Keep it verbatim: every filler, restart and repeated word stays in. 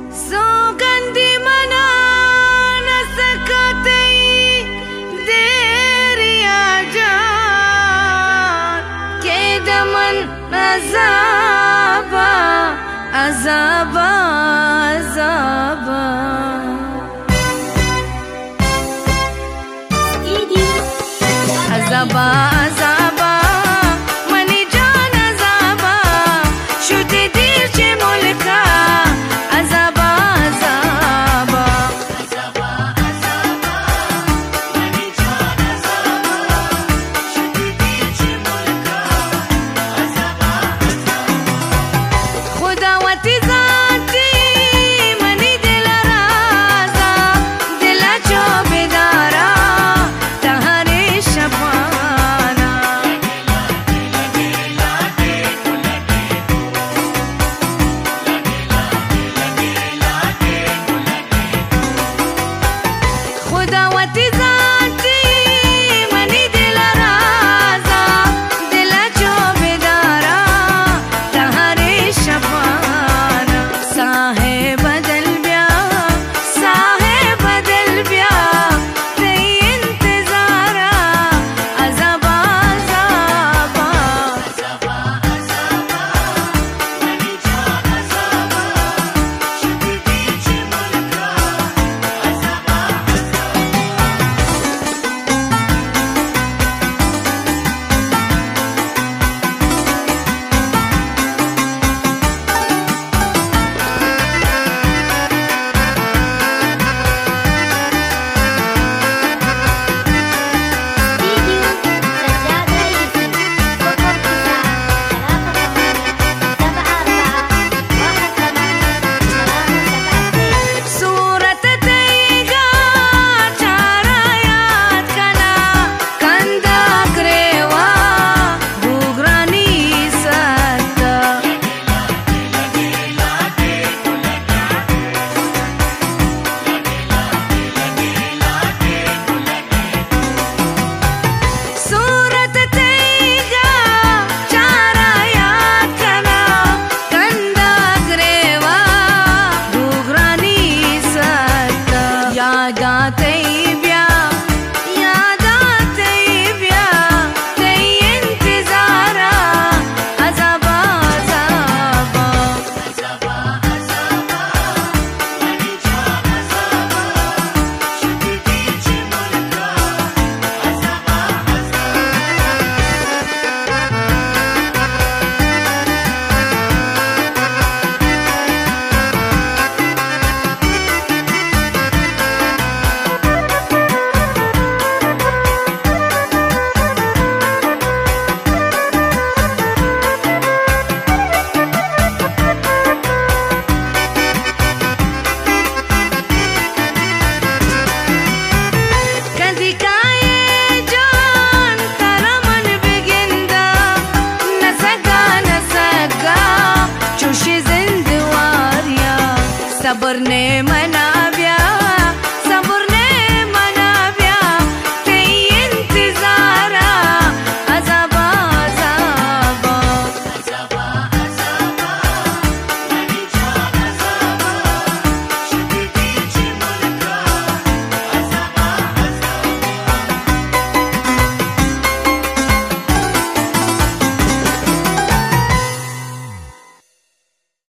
سوگندی منا نسکتی دیریا جان که دمن عذابا عذابا عذابا عذابا عذابا منی جان عذابا شدی دیر چه ملکا عذابا عذابا عذابا عذابا منی جان عذابا شدی دیر چه ملکا عذابا عذابا خداوتی ذاتی منی دل رازا دل چو بدارا تهاری شبانا خداوتی ذاتی منی دل رازا دل چو بدارا تهاری شبانا صاحب دل بیا صاحب دل بیا تی انتظارا عذابا عذابا عذابا عذابا منی جان عذابا شدی دیر چه ملکا عذابا सूरत तेगा चारा याद कना कंदा ग्रेवा भूगरानी सत्ता सूरत तेगा चारा याद कना कंदा ग्रेवा भूगरानी सत्ता याद आते ब्या याद आते ब्या ते इंतजारा अज़ाबा अज़ाबा अज़ाबा अज़ाबा मनी जान अज़ाबा शुद्ध दीज मुल्का अज़ाबा कदी काये जान तारा मन बिगिंदा नसगा नसगा चुशी जिंदवारिया सबर ने मना